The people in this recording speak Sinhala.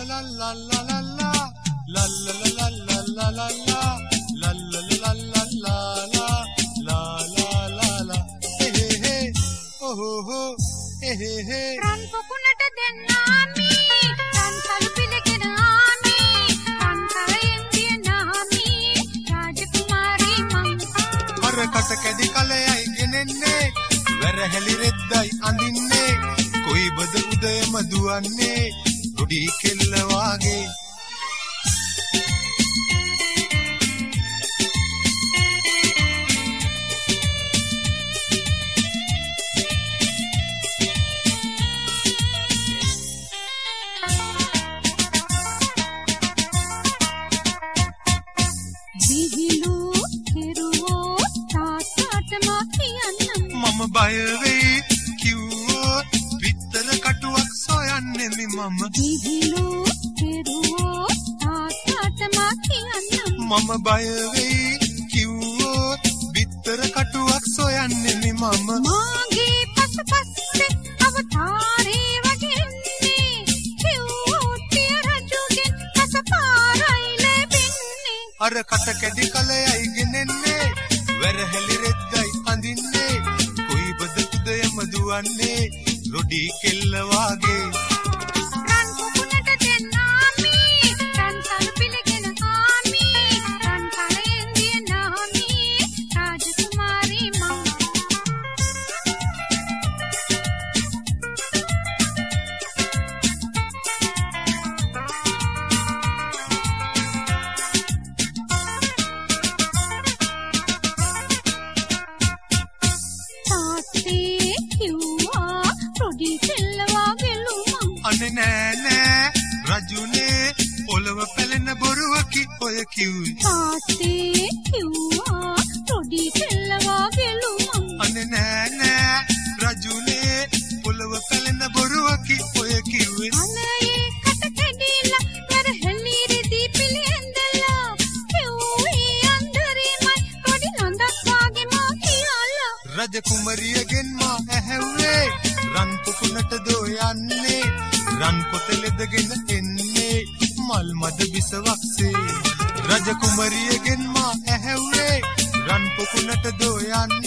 රන් පොකුණට දෙන්නාමි රන් සලු පිළිගෙන ආමි රන් කරයෙන් දියනාමි රාජකුමාරී මං හරකට කැඩි කලයයි ගෙනෙන්නේ වැරහැලි රෙද්දයි අඳින්නේ කොයිබද උදයම දුවන්නේ රොඩි කෙල්ල වාගේ බය වෙයි කිව්වොත් විතර කටුවක් සොයන්නේ මම දිවිලෝ කෙරුවෝ තාත්තට මා කියන්නම් මම බය වෙයි කිව්වොත් විතර කටුවක් සොයන්නේ මම මාගේ පසුපස්සේ අවතාරේ වගේන්නේ කිව්වොත් පිය රජුගෙන් අසපාරයි ලැබෙන්නේ අර කට කැඩි කලයයි ගෙනෙන්නේ වැරහැලි රෙද්දයි අඳින්නේ දුවන්නේ රොඩි කෙල්ල වාගේ රන් පොකුණට දෙන්නාමි රන් සලු පිළිගෙන ආමි රන් කරයෙන් දියනාමි රාජකුමාරී මං නෑ රජුනේ පොළව පැලෙන බොරුවකි ඔය කිව්වේ තාත්තේ කිව්වා රොඩි කෙල්ලවා ගෙලුමන් අනේ නෑ රජුනේ පොළව පැලෙන බොරුවකි ඔය කිව්වේ අනේ කට කැඩිලා වැරහැලි රෙදි පිළිඳලා කිව්වේ අන්දරේමයි රොඩි නන්දක් වාගේ මා කියලා රජ කුමරියගෙන් මා ඇහැව්වේ රන් පුකුණට දෝ යන්නේ රන් පොතලෙදගෙන එන්නේ මල් මද බිසවක්සේ රජ කුමරියගෙන් මා ඇහැව්වේ රන් පොකුණට දෝ යන්නේ